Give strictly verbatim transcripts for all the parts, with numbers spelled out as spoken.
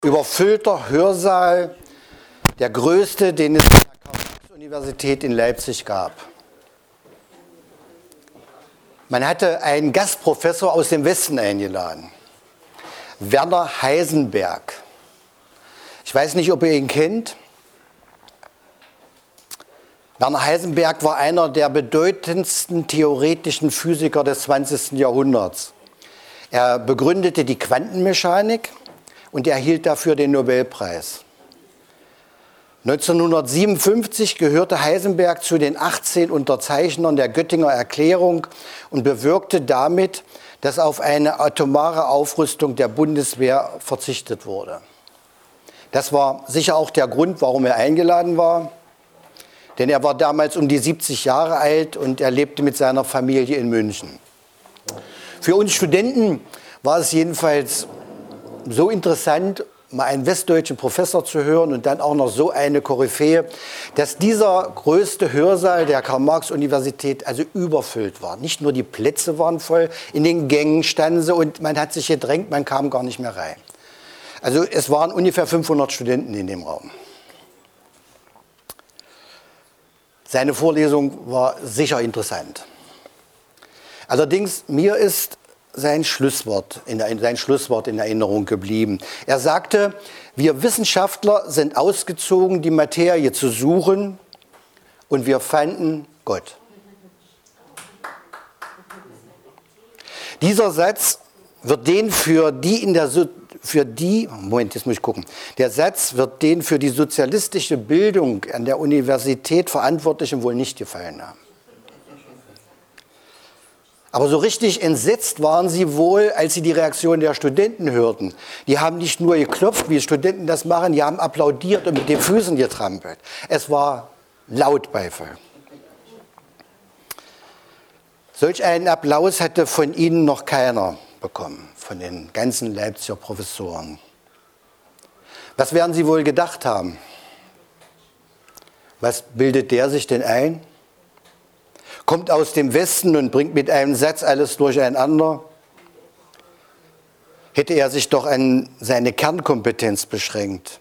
Überfüllter Hörsaal, der größte, den es an der Karl-Marx-Universität in Leipzig gab. Man hatte einen Gastprofessor aus dem Westen eingeladen, Werner Heisenberg. Ich weiß nicht, ob ihr ihn kennt. Werner Heisenberg war einer der bedeutendsten theoretischen Physiker des zwanzigsten Jahrhunderts. Er begründete die Quantenmechanik und erhielt dafür den Nobelpreis. neunzehnhundertsiebenundfünfzig gehörte Heisenberg zu den achtzehn Unterzeichnern der Göttinger Erklärung und bewirkte damit, dass auf eine atomare Aufrüstung der Bundeswehr verzichtet wurde. Das war sicher auch der Grund, warum er eingeladen war, denn er war damals um die siebzig Jahre alt und er lebte mit seiner Familie in München. Für uns Studenten war es jedenfalls so interessant, mal einen westdeutschen Professor zu hören und dann auch noch so eine Koryphäe, dass dieser größte Hörsaal der Karl-Marx-Universität also überfüllt war. Nicht nur die Plätze waren voll, in den Gängen standen sie und man hat sich gedrängt, man kam gar nicht mehr rein. Also es waren ungefähr fünfhundert Studenten in dem Raum. Seine Vorlesung war sicher interessant. Allerdings, mir ist sein Schlusswort, in der, sein Schlusswort in Erinnerung geblieben. Er sagte, wir Wissenschaftler sind ausgezogen, die Materie zu suchen und wir fanden Gott. Dieser Satz wird den für die in der für die Moment, jetzt muss ich gucken. Der Satz wird den für die sozialistische Bildung an der Universität Verantwortlichen wohl nicht gefallen haben. Aber so richtig entsetzt waren sie wohl, als sie die Reaktion der Studenten hörten. Die haben nicht nur geklopft, wie Studenten das machen, die haben applaudiert und mit den Füßen getrampelt. Es war laut Beifall. Solch einen Applaus hatte von ihnen noch keiner bekommen, von den ganzen Leipziger Professoren. Was werden sie wohl gedacht haben? Was bildet der sich denn ein? Kommt aus dem Westen und bringt mit einem Satz alles durcheinander? Hätte er sich doch an seine Kernkompetenz beschränkt,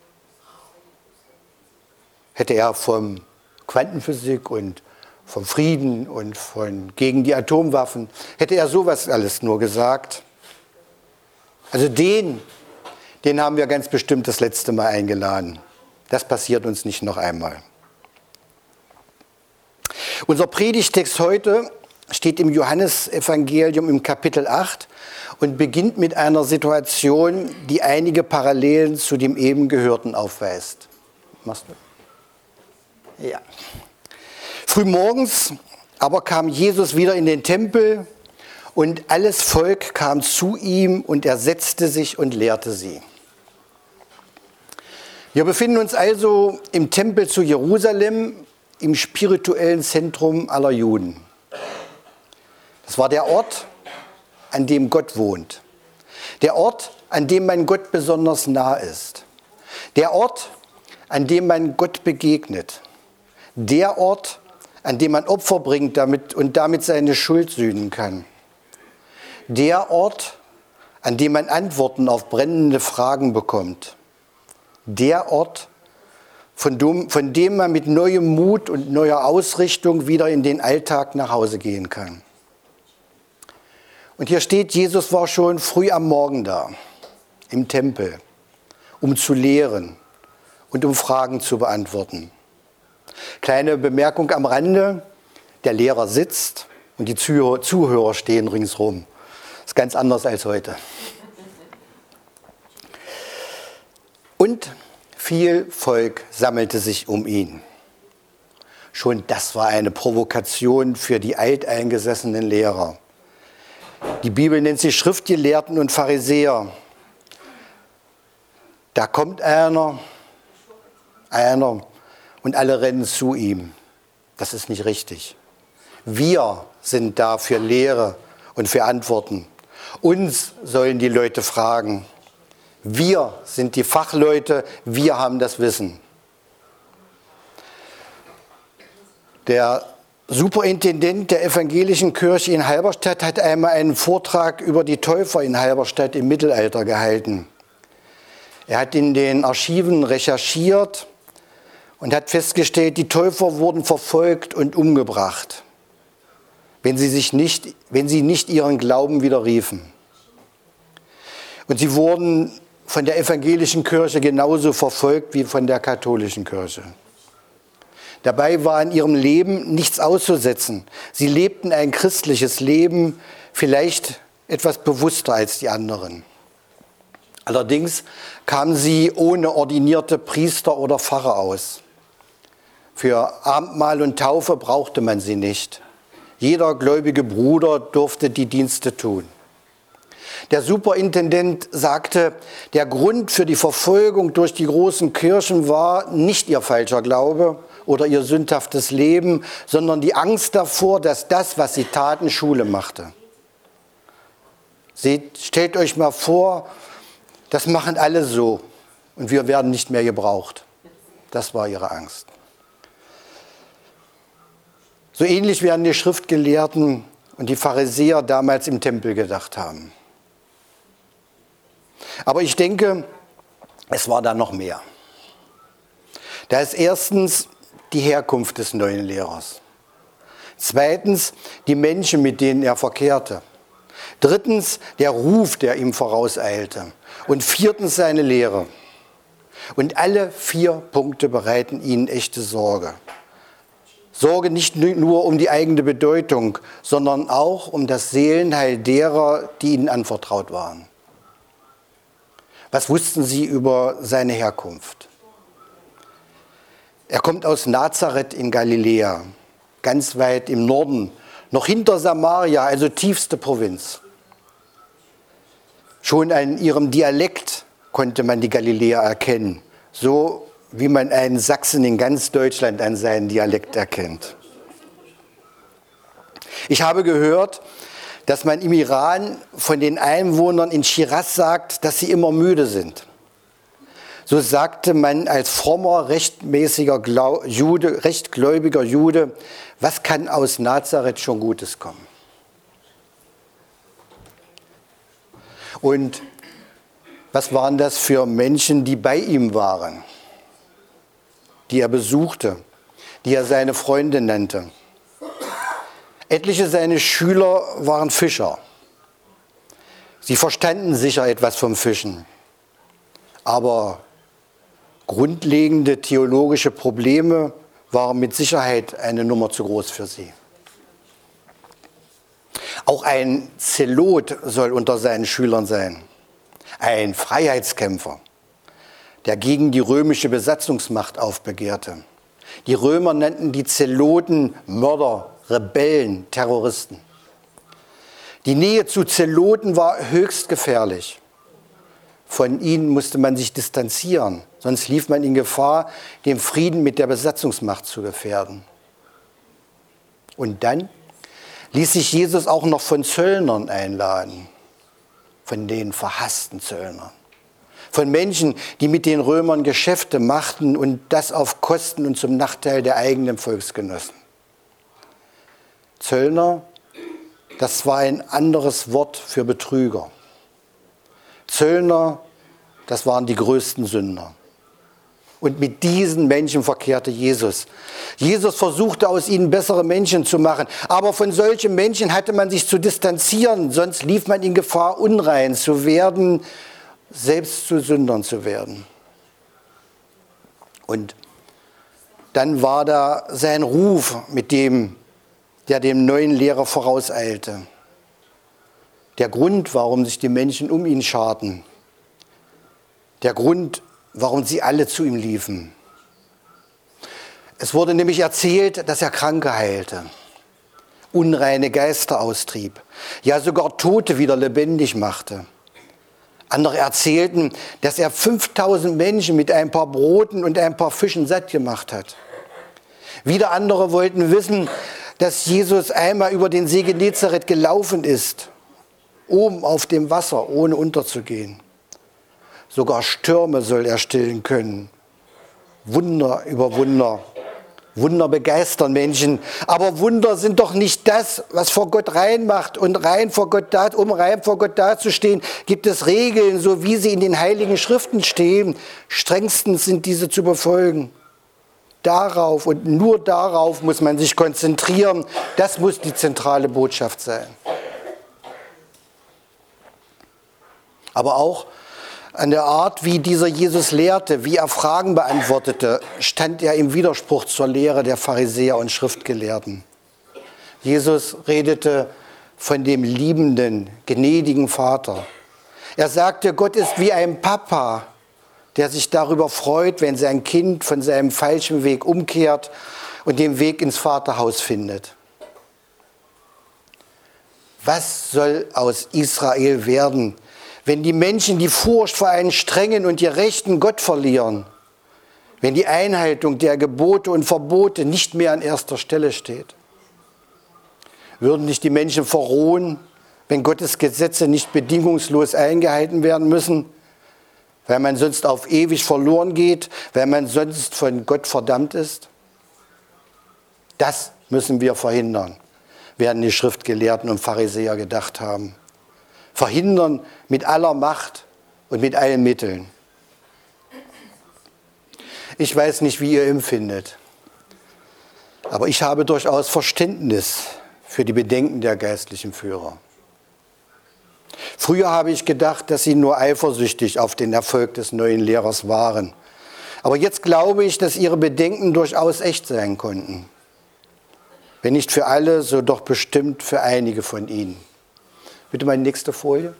hätte er von Quantenphysik und vom Frieden und von gegen die Atomwaffen, hätte er sowas alles nur gesagt. Also den, den haben wir ganz bestimmt das letzte Mal eingeladen. Das passiert uns nicht noch einmal. Unser Predigtext heute steht im Johannesevangelium im Kapitel acht und beginnt mit einer Situation, die einige Parallelen zu dem eben Gehörten aufweist. Machst du? Ja. Frühmorgens aber kam Jesus wieder in den Tempel und alles Volk kam zu ihm und er setzte sich und lehrte sie. Wir befinden uns also im Tempel zu Jerusalem, im spirituellen Zentrum aller Juden. Das war der Ort, an dem Gott wohnt. Der Ort, an dem man Gott besonders nah ist. Der Ort, an dem man Gott begegnet. Der Ort, an dem man Opfer bringt damit und damit seine Schuld sühnen kann. Der Ort, an dem man Antworten auf brennende Fragen bekommt. Der Ort, Von dem, von dem man mit neuem Mut und neuer Ausrichtung wieder in den Alltag nach Hause gehen kann. Und hier steht, Jesus war schon früh am Morgen da, im Tempel, um zu lehren und um Fragen zu beantworten. Kleine Bemerkung am Rande, der Lehrer sitzt und die Zuhörer stehen ringsherum. Das ist ganz anders als heute. Und viel Volk sammelte sich um ihn. Schon das war eine Provokation für die alteingesessenen Lehrer. Die Bibel nennt sie Schriftgelehrten und Pharisäer. Da kommt einer, einer und alle rennen zu ihm. Das ist nicht richtig. Wir sind da für Lehre und für Antworten. Uns sollen die Leute fragen. Wir sind die Fachleute, wir haben das Wissen. Der Superintendent der evangelischen Kirche in Halberstadt hat einmal einen Vortrag über die Täufer in Halberstadt im Mittelalter gehalten. Er hat in den Archiven recherchiert und hat festgestellt, die Täufer wurden verfolgt und umgebracht, wenn sie, sich nicht, wenn sie nicht ihren Glauben widerriefen. Und sie wurden von der evangelischen Kirche genauso verfolgt wie von der katholischen Kirche. Dabei war in ihrem Leben nichts auszusetzen. Sie lebten ein christliches Leben, vielleicht etwas bewusster als die anderen. Allerdings kamen sie ohne ordinierte Priester oder Pfarrer aus. Für Abendmahl und Taufe brauchte man sie nicht. Jeder gläubige Bruder durfte die Dienste tun. Der Superintendent sagte, der Grund für die Verfolgung durch die großen Kirchen war nicht ihr falscher Glaube oder ihr sündhaftes Leben, sondern die Angst davor, dass das, was sie taten, Schule machte. Seht, stellt euch mal vor, das machen alle so und wir werden nicht mehr gebraucht. Das war ihre Angst. So ähnlich werden die Schriftgelehrten und die Pharisäer damals im Tempel gedacht haben. Aber ich denke, es war da noch mehr. Da ist erstens die Herkunft des neuen Lehrers. Zweitens die Menschen, mit denen er verkehrte. Drittens der Ruf, der ihm vorauseilte. Und viertens seine Lehre. Und alle vier Punkte bereiten ihnen echte Sorge. Sorge nicht nur um die eigene Bedeutung, sondern auch um das Seelenheil derer, die ihnen anvertraut waren. Was wussten sie über seine Herkunft? Er kommt aus Nazareth in Galiläa, ganz weit im Norden, noch hinter Samaria, also tiefste Provinz. Schon an ihrem Dialekt konnte man die Galiläer erkennen, so wie man einen Sachsen in ganz Deutschland an seinen Dialekt erkennt. Ich habe gehört, dass man im Iran von den Einwohnern in Schiraz sagt, dass sie immer müde sind. So sagte man als frommer, rechtmäßiger Glau- Jude, rechtgläubiger Jude, was kann aus Nazareth schon Gutes kommen? Und was waren das für Menschen, die bei ihm waren, die er besuchte, die er seine Freunde nannte? Etliche seiner Schüler waren Fischer. Sie verstanden sicher etwas vom Fischen, aber grundlegende theologische Probleme waren mit Sicherheit eine Nummer zu groß für sie. Auch ein Zelot soll unter seinen Schülern sein, ein Freiheitskämpfer, der gegen die römische Besatzungsmacht aufbegehrte. Die Römer nannten die Zeloten Mörder, Rebellen, Terroristen. Die Nähe zu Zeloten war höchst gefährlich. Von ihnen musste man sich distanzieren, sonst lief man in Gefahr, den Frieden mit der Besatzungsmacht zu gefährden. Und dann ließ sich Jesus auch noch von Zöllnern einladen, von den verhassten Zöllnern, von Menschen, die mit den Römern Geschäfte machten und das auf Kosten und zum Nachteil der eigenen Volksgenossen. Zöllner, das war ein anderes Wort für Betrüger. Zöllner, das waren die größten Sünder. Und mit diesen Menschen verkehrte Jesus. Jesus versuchte aus ihnen bessere Menschen zu machen. Aber von solchen Menschen hatte man sich zu distanzieren, sonst lief man in Gefahr, unrein zu werden, selbst zu Sündern zu werden. Und dann war da sein Ruf, mit dem, der dem neuen Lehrer vorauseilte. Der Grund, warum sich die Menschen um ihn scharten. Der Grund, warum sie alle zu ihm liefen. Es wurde nämlich erzählt, dass er Kranke heilte, unreine Geister austrieb, ja sogar Tote wieder lebendig machte. Andere erzählten, dass er fünftausend Menschen mit ein paar Broten und ein paar Fischen satt gemacht hat. Wieder andere wollten wissen, dass Jesus einmal über den See Genezareth gelaufen ist, oben auf dem Wasser, ohne unterzugehen. Sogar Stürme soll er stillen können. Wunder über Wunder. Wunder begeistern Menschen, aber Wunder sind doch nicht das, was vor Gott rein macht. Und rein vor Gott da, um rein vor Gott dazustehen, gibt es Regeln, so wie sie in den Heiligen Schriften stehen. Strengstens sind diese zu befolgen. Darauf und nur darauf muss man sich konzentrieren. Das muss die zentrale Botschaft sein. Aber auch an der Art, wie dieser Jesus lehrte, wie er Fragen beantwortete, stand er im Widerspruch zur Lehre der Pharisäer und Schriftgelehrten. Jesus redete von dem liebenden, gnädigen Vater. Er sagte, Gott ist wie ein Papa, der sich darüber freut, wenn sein Kind von seinem falschen Weg umkehrt und den Weg ins Vaterhaus findet. Was soll aus Israel werden, wenn die Menschen die Furcht vor einem strengen und gerechten Gott verlieren, wenn die Einhaltung der Gebote und Verbote nicht mehr an erster Stelle steht? Würden nicht die Menschen verrohen, wenn Gottes Gesetze nicht bedingungslos eingehalten werden müssen, weil man sonst auf ewig verloren geht, weil man sonst von Gott verdammt ist? Das müssen wir verhindern, werden die Schriftgelehrten und Pharisäer gedacht haben. Verhindern mit aller Macht und mit allen Mitteln. Ich weiß nicht, wie ihr empfindet, aber ich habe durchaus Verständnis für die Bedenken der geistlichen Führer. Früher habe ich gedacht, dass sie nur eifersüchtig auf den Erfolg des neuen Lehrers waren. Aber jetzt glaube ich, dass ihre Bedenken durchaus echt sein konnten. Wenn nicht für alle, so doch bestimmt für einige von ihnen. Bitte meine nächste Folie.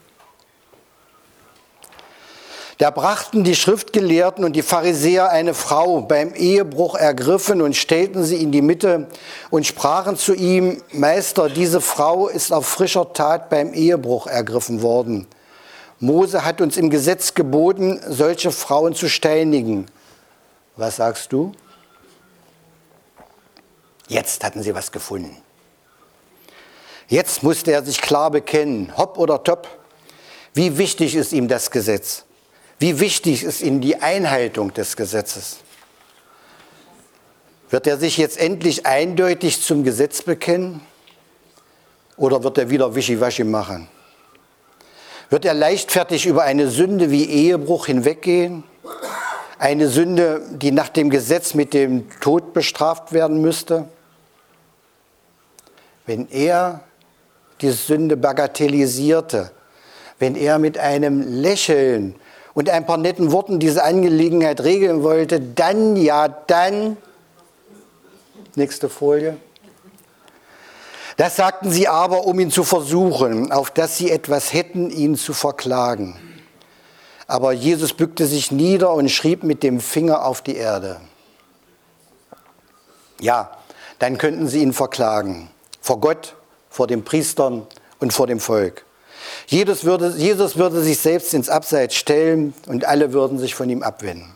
Da brachten die Schriftgelehrten und die Pharisäer eine Frau beim Ehebruch ergriffen und stellten sie in die Mitte und sprachen zu ihm, Meister, diese Frau ist auf frischer Tat beim Ehebruch ergriffen worden. Mose hat uns im Gesetz geboten, solche Frauen zu steinigen. Was sagst du? Jetzt hatten sie was gefunden. Jetzt musste er sich klar bekennen, hopp oder top, wie wichtig ist ihm das Gesetz? Wie wichtig ist ihm die Einhaltung des Gesetzes? Wird er sich jetzt endlich eindeutig zum Gesetz bekennen? Oder wird er wieder Wischiwaschi machen? Wird er leichtfertig über eine Sünde wie Ehebruch hinweggehen? Eine Sünde, die nach dem Gesetz mit dem Tod bestraft werden müsste? Wenn er die Sünde bagatellisierte, wenn er mit einem Lächeln und ein paar netten Worten diese Angelegenheit regeln wollte, dann, ja dann, nächste Folie. Das sagten sie aber, um ihn zu versuchen, auf dass sie etwas hätten, ihn zu verklagen. Aber Jesus bückte sich nieder und schrieb mit dem Finger auf die Erde. Ja, dann könnten sie ihn verklagen. Vor Gott, vor den Priestern und vor dem Volk. Jesus würde, Jesus würde sich selbst ins Abseits stellen und alle würden sich von ihm abwenden.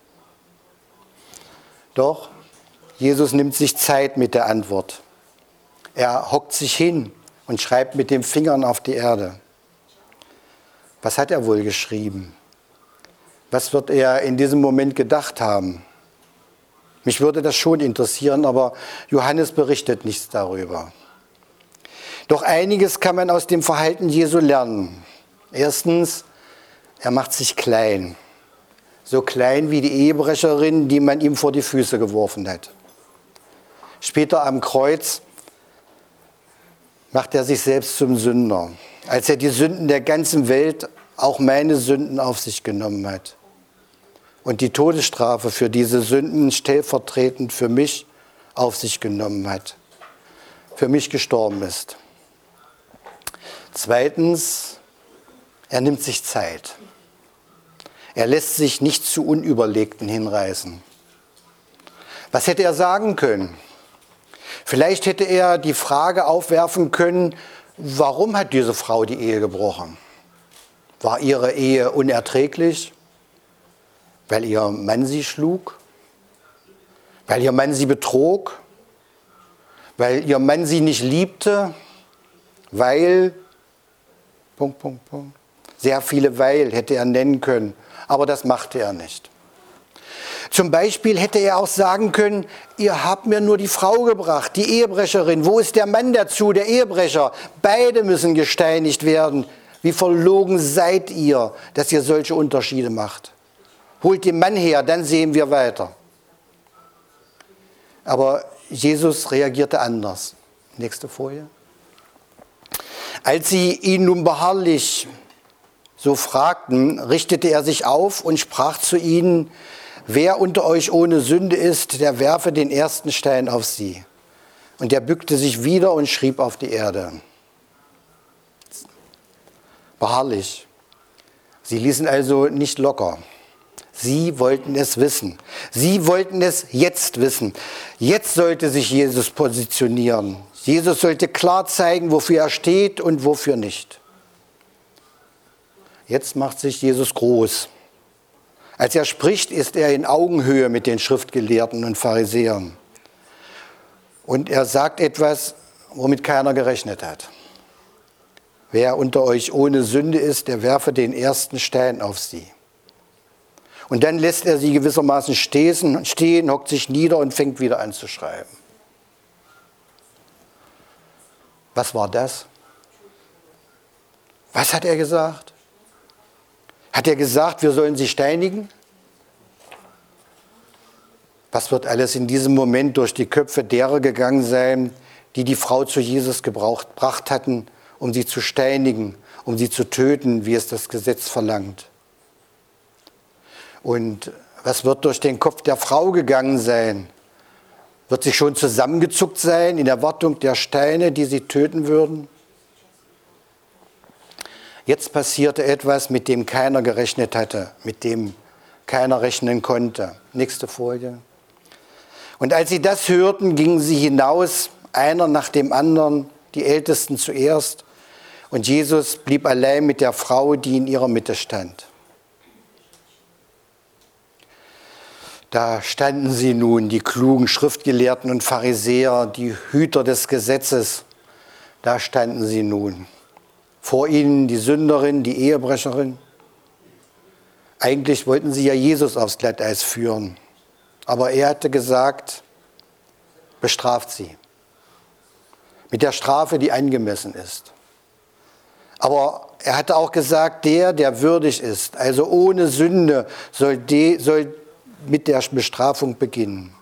Doch Jesus nimmt sich Zeit mit der Antwort. Er hockt sich hin und schreibt mit den Fingern auf die Erde. Was hat er wohl geschrieben? Was wird er in diesem Moment gedacht haben? Mich würde das schon interessieren, aber Johannes berichtet nichts darüber. Doch einiges kann man aus dem Verhalten Jesu lernen. Erstens, er macht sich klein. So klein wie die Ehebrecherin, die man ihm vor die Füße geworfen hat. Später am Kreuz macht er sich selbst zum Sünder, als er die Sünden der ganzen Welt, auch meine Sünden, auf sich genommen hat. Und die Todesstrafe für diese Sünden stellvertretend für mich auf sich genommen hat. Für mich gestorben ist. Zweitens, er nimmt sich Zeit. Er lässt sich nicht zu Unüberlegten hinreißen. Was hätte er sagen können? Vielleicht hätte er die Frage aufwerfen können, warum hat diese Frau die Ehe gebrochen? War ihre Ehe unerträglich? Weil ihr Mann sie schlug? Weil ihr Mann sie betrog? Weil ihr Mann sie nicht liebte? Weil, Punkt, Punkt, Punkt. Sehr viele Weil hätte er nennen können, aber das machte er nicht. Zum Beispiel hätte er auch sagen können, ihr habt mir nur die Frau gebracht, die Ehebrecherin. Wo ist der Mann dazu, der Ehebrecher? Beide müssen gesteinigt werden. Wie verlogen seid ihr, dass ihr solche Unterschiede macht? Holt den Mann her, dann sehen wir weiter. Aber Jesus reagierte anders. Nächste Folie. Als sie ihn nun beharrlich so fragten, richtete er sich auf und sprach zu ihnen, wer unter euch ohne Sünde ist, der werfe den ersten Stein auf sie. Und er bückte sich wieder und schrieb auf die Erde. Beharrlich. Sie ließen also nicht locker. Sie wollten es wissen. Sie wollten es jetzt wissen. Jetzt sollte sich Jesus positionieren. Jesus sollte klar zeigen, wofür er steht und wofür nicht. Jetzt macht sich Jesus groß. Als er spricht, ist er in Augenhöhe mit den Schriftgelehrten und Pharisäern. Und er sagt etwas, womit keiner gerechnet hat. Wer unter euch ohne Sünde ist, der werfe den ersten Stein auf sie. Und dann lässt er sie gewissermaßen stehen, stehen, hockt sich nieder und fängt wieder an zu schreiben. Was war das? Was hat er gesagt? Hat er gesagt, wir sollen sie steinigen? Was wird alles in diesem Moment durch die Köpfe derer gegangen sein, die die Frau zu Jesus gebraucht, gebracht hatten, um sie zu steinigen, um sie zu töten, wie es das Gesetz verlangt? Und was wird durch den Kopf der Frau gegangen sein? Wird sie schon zusammengezuckt sein in Erwartung der Steine, die sie töten würden? Jetzt passierte etwas, mit dem keiner gerechnet hatte, mit dem keiner rechnen konnte. Nächste Folie. Und als sie das hörten, gingen sie hinaus, einer nach dem anderen, die Ältesten zuerst. Und Jesus blieb allein mit der Frau, die in ihrer Mitte stand. Da standen sie nun, die klugen Schriftgelehrten und Pharisäer, die Hüter des Gesetzes. Da standen sie nun. Vor ihnen die Sünderin, die Ehebrecherin. Eigentlich wollten sie ja Jesus aufs Glatteis führen. Aber er hatte gesagt, bestraft sie. Mit der Strafe, die angemessen ist. Aber er hatte auch gesagt, der, der würdig ist, also ohne Sünde, soll, de, soll mit der Bestrafung beginnen.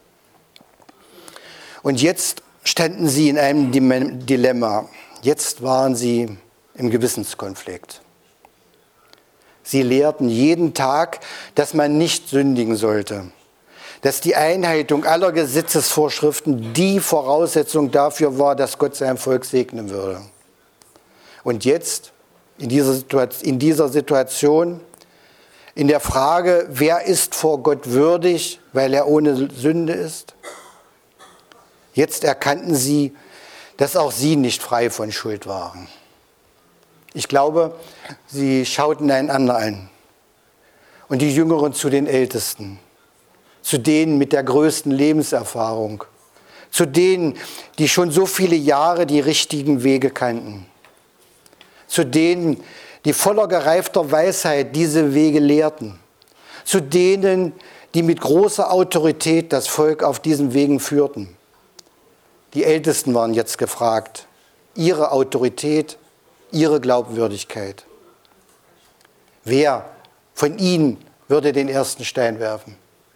Und jetzt standen sie in einem Dilemma. Jetzt waren sie im Gewissenskonflikt. Sie lehrten jeden Tag, dass man nicht sündigen sollte, dass die Einhaltung aller Gesetzesvorschriften die Voraussetzung dafür war, dass Gott sein Volk segnen würde. Und jetzt, in dieser Situation, in dieser Situation, in der Frage, wer ist vor Gott würdig, weil er ohne Sünde ist? Jetzt erkannten sie, dass auch sie nicht frei von Schuld waren. Ich glaube, sie schauten einander an. Und die Jüngeren zu den Ältesten, zu denen mit der größten Lebenserfahrung, zu denen, die schon so viele Jahre die richtigen Wege kannten, zu denen, die voller gereifter Weisheit diese Wege lehrten, zu denen, die mit großer Autorität das Volk auf diesen Wegen führten. Die Ältesten waren jetzt gefragt, ihre Autorität, ihre Glaubwürdigkeit. Wer von ihnen würde den ersten Stein werfen?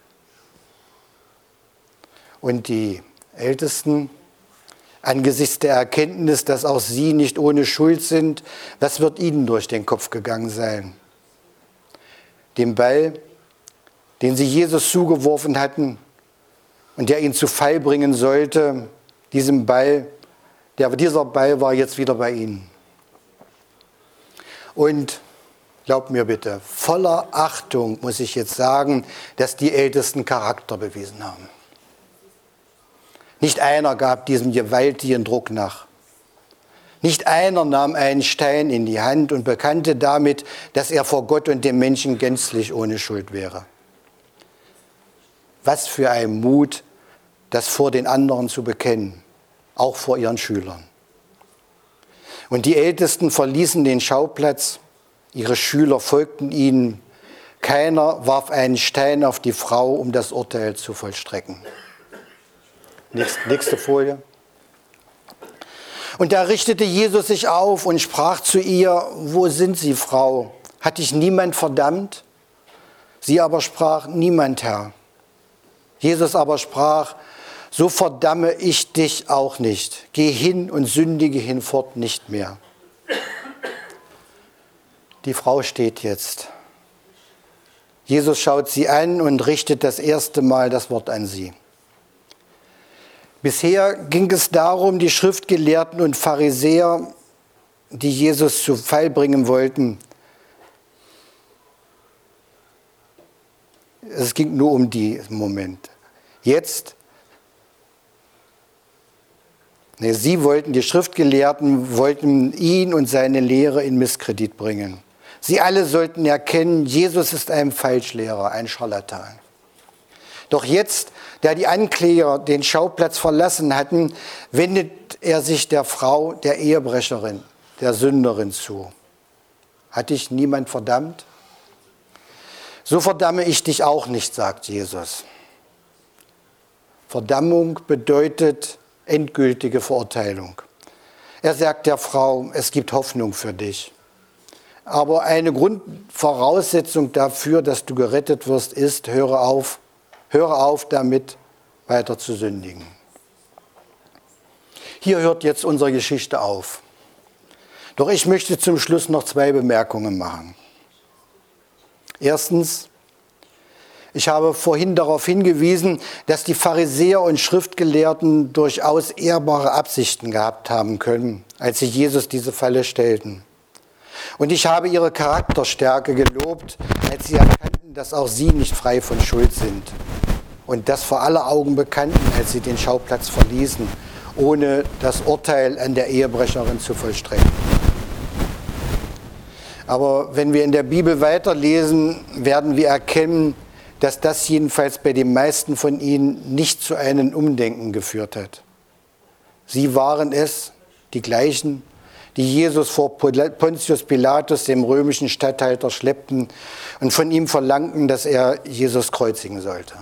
Und die Ältesten, angesichts der Erkenntnis, dass auch sie nicht ohne Schuld sind, was wird ihnen durch den Kopf gegangen sein? Den Ball, den sie Jesus zugeworfen hatten und der ihn zu Fall bringen sollte, diesem Ball, der, dieser Ball war jetzt wieder bei ihnen. Und glaubt mir bitte, voller Achtung muss ich jetzt sagen, dass die Ältesten Charakter bewiesen haben. Nicht einer gab diesem gewaltigen Druck nach. Nicht einer nahm einen Stein in die Hand und bekannte damit, dass er vor Gott und dem Menschen gänzlich ohne Schuld wäre. Was für ein Mut, das vor den anderen zu bekennen, auch vor ihren Schülern. Und die Ältesten verließen den Schauplatz, ihre Schüler folgten ihnen, Keiner warf einen Stein auf die Frau, um das Urteil zu vollstrecken. Nächste, nächste Folie. Und da richtete Jesus sich auf und sprach zu ihr: Wo sind Sie, Frau? Hat dich niemand verdammt? Sie aber sprach: Niemand, Herr. Jesus aber sprach: So verdamme ich dich auch nicht. Geh hin und sündige hinfort nicht mehr. Die Frau steht jetzt. Jesus schaut sie an und richtet das erste Mal das Wort an sie. Bisher ging es darum, die Schriftgelehrten und Pharisäer, die Jesus zu Fall bringen wollten. Es ging nur um die im Moment. Jetzt, nee, sie wollten, die Schriftgelehrten wollten ihn und seine Lehre in Misskredit bringen. Sie alle sollten erkennen, Jesus ist ein Falschlehrer, ein Scharlatan. Doch jetzt, da die Ankläger den Schauplatz verlassen hatten, wendet er sich der Frau, der Ehebrecherin, der Sünderin zu. Hat dich niemand verdammt? So verdamme ich dich auch nicht, sagt Jesus. Verdammung bedeutet endgültige Verurteilung. Er sagt der Frau: Es gibt Hoffnung für dich. Aber eine Grundvoraussetzung dafür, dass du gerettet wirst, ist: höre auf, höre auf damit, weiter zu sündigen. Hier hört jetzt unsere Geschichte auf. Doch ich möchte zum Schluss noch zwei Bemerkungen machen. Erstens, ich habe vorhin darauf hingewiesen, dass die Pharisäer und Schriftgelehrten durchaus ehrbare Absichten gehabt haben können, als sie Jesus diese Falle stellten. Und ich habe ihre Charakterstärke gelobt, als sie erkannten, dass auch sie nicht frei von Schuld sind. Und das vor aller Augen bekannten, als sie den Schauplatz verließen, ohne das Urteil an der Ehebrecherin zu vollstrecken. Aber wenn wir in der Bibel weiterlesen, werden wir erkennen, dass das jedenfalls bei den meisten von ihnen nicht zu einem Umdenken geführt hat. Sie waren es, die gleichen, die Jesus vor Pontius Pilatus, dem römischen Statthalter, schleppten und von ihm verlangten, dass er Jesus kreuzigen sollte.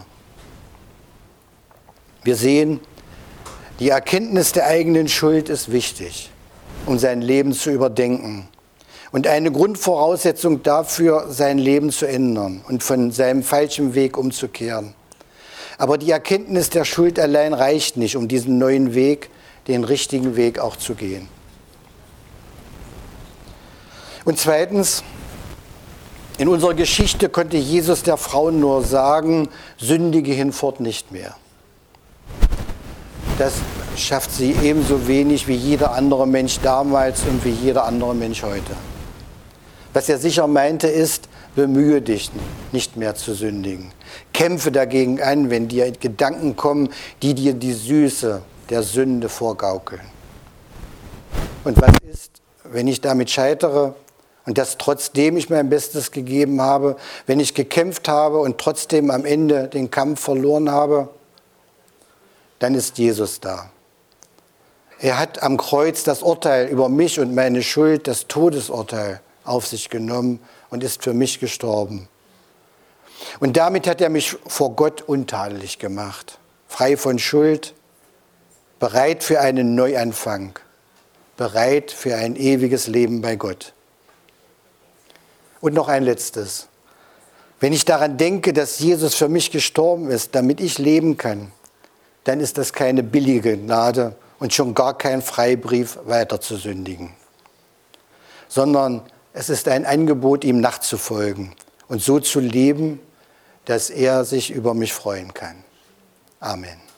Wir sehen, die Erkenntnis der eigenen Schuld ist wichtig, um sein Leben zu überdenken. Und eine Grundvoraussetzung dafür, sein Leben zu ändern und von seinem falschen Weg umzukehren. Aber die Erkenntnis der Schuld allein reicht nicht, um diesen neuen Weg, den richtigen Weg auch zu gehen. Und zweitens, in unserer Geschichte konnte Jesus der Frau nur sagen: Sündige hinfort nicht mehr. Das schafft sie ebenso wenig wie jeder andere Mensch damals und wie jeder andere Mensch heute. Was er sicher meinte ist: Bemühe dich nicht mehr zu sündigen. Kämpfe dagegen an, wenn dir Gedanken kommen, die dir die Süße der Sünde vorgaukeln. Und was ist, wenn ich damit scheitere und das trotzdem ich mein Bestes gegeben habe, wenn ich gekämpft habe und trotzdem am Ende den Kampf verloren habe? Dann ist Jesus da. Er hat am Kreuz das Urteil über mich und meine Schuld, das Todesurteil, auf sich genommen und ist für mich gestorben. Und damit hat er mich vor Gott untadelig gemacht, frei von Schuld, bereit für einen Neuanfang, bereit für ein ewiges Leben bei Gott. Und noch ein letztes. Wenn ich daran denke, dass Jesus für mich gestorben ist, damit ich leben kann, dann ist das keine billige Gnade und schon gar kein Freibrief, weiter zu sündigen. Sondern es ist ein Angebot, ihm nachzufolgen und so zu leben, dass er sich über mich freuen kann. Amen.